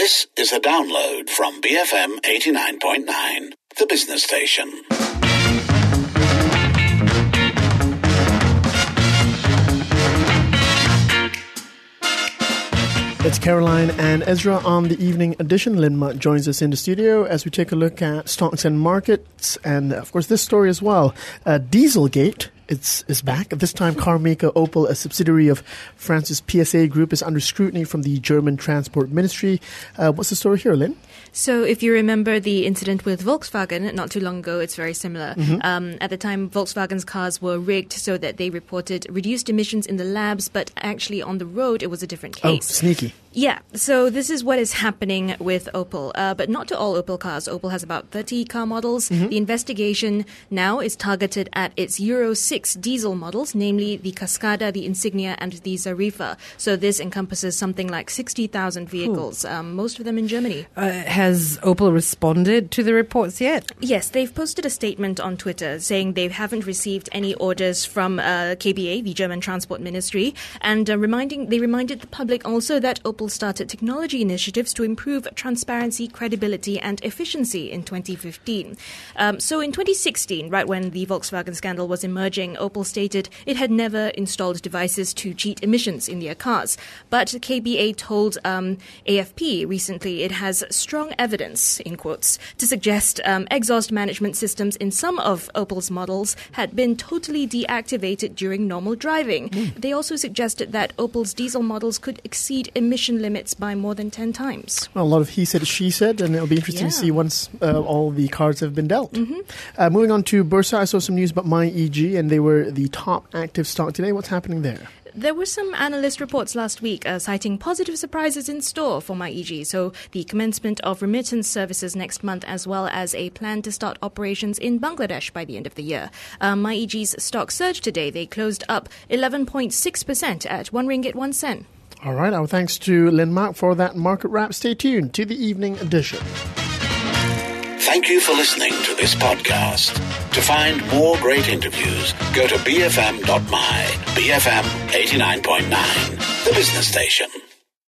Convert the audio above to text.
This is a download from BFM 89.9, the business station. It's Caroline and Ezra on the evening edition. Lynn Mutt joins us in the studio as we take a look at stocks and markets, and of course this story as well. Dieselgate is back. This time car maker Opel, a subsidiary of France's PSA Group, is under scrutiny from the German Transport Ministry. What's the story here, Lynn? So if you remember the incident with Volkswagen not too long ago, it's very similar. At the time, Volkswagen's cars were rigged so that they reported reduced emissions in the labs, but actually on the road, it was a different case. Oh, sneaky. Yeah, so this is what is happening with Opel, but not to all Opel cars. Opel has about 30 car models. The investigation now is targeted at its Euro 6 diesel models, namely the Cascada, the Insignia, and the Zarifa. So this encompasses something like 60,000 vehicles, most of them in Germany. Has Opel responded to the reports yet? Yes, they've posted a statement on Twitter saying they haven't received any orders from KBA, the German Transport Ministry, and they reminded the public also that Opel started technology initiatives to improve transparency, credibility, and efficiency in 2015. So in 2016, right when the Volkswagen scandal was emerging, Opel stated it had never installed devices to cheat emissions in their cars. But KBA told AFP recently it has strong evidence, in quotes, to suggest exhaust management systems in some of Opel's models had been totally deactivated during normal driving. They also suggested that Opel's diesel models could exceed emission limits by more than 10 times. Well, a lot of he said, she said, and it'll be interesting to see once all the cards have been dealt. Moving on to Bursa, I saw some news about MyEG, and they were the top active stock today. What's happening there? There were some analyst reports last week citing positive surprises in store for MyEG. So the commencement of remittance services next month, as well as a plan to start operations in Bangladesh by the end of the year. MyEG's stock surged today. They closed up 11.6% at 1 ringgit 1 cent. All right, our thanks to Lynn Mark for that market wrap. Stay tuned to the evening edition. Thank you for listening to this podcast. To find more great interviews, go to bfm.my, BFM 89.9, the business station.